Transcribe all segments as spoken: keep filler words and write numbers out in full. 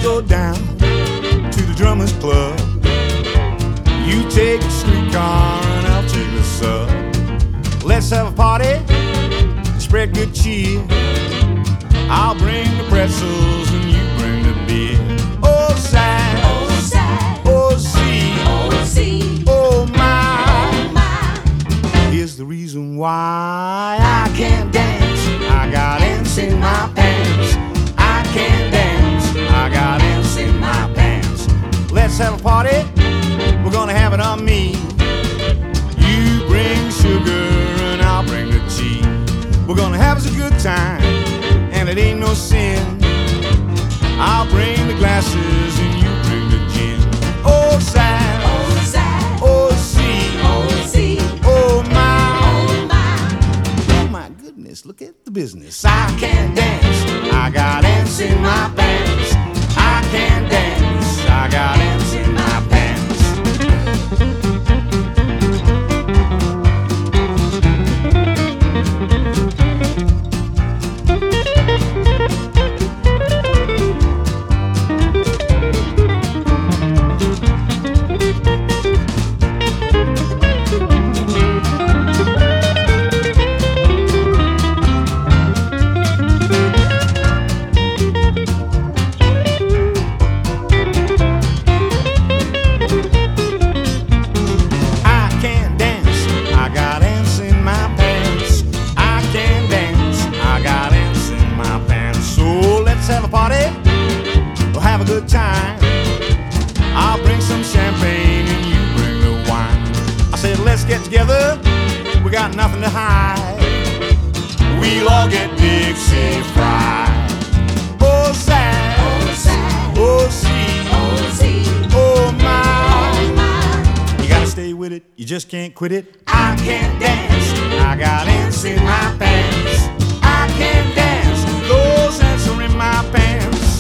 go down to the Drummers Club. You take a streetcar and I'll take the sub. Let's have a party, spread good cheer. I'll bring the pretzels and you bring the beer. Oh, side, Oh, side, oh, see, oh, see, oh, my. oh, my. Here's the reason why I can't dance. I got ants in my pants. I can't dance. I got ants in my pants. Let's have a party. We're gonna have it on me. You bring sugar and I'll bring the tea. We're gonna have us a good time, and it ain't no sin. I'll bring the glasses and you bring the gin. Oh, side, Oh, side, oh, see, oh, see, oh, my. oh, my. Oh, my goodness, look at the business. I can't dance. I got ants in my pants. I can't dance. I got ants in my pants. Good time. I'll bring some champagne and you bring the wine. I said, let's get together. We got nothing to hide. We'll all get Dixie fried. Oh, sad. Oh, side, Oh, see. oh, see, Oh, my. oh, my. You gotta stay with it. You just can't quit it. I can't dance. I got ants in my pants. I can't dance. Those ants are in my pants.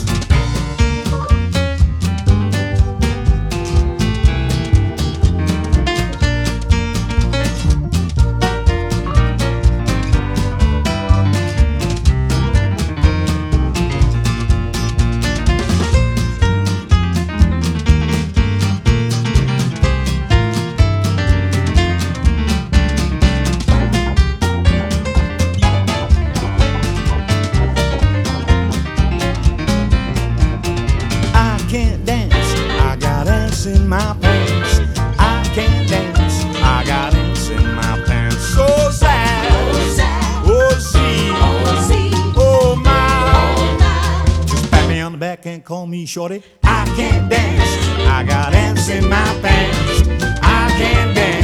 In my pants, I can't dance. I got ants in my pants. So sad. Oh, side, Oh, see. oh, see, Oh, my. oh, my. Just pat me on the back and call me shorty. I can't dance. I got ants in my pants. I can't dance.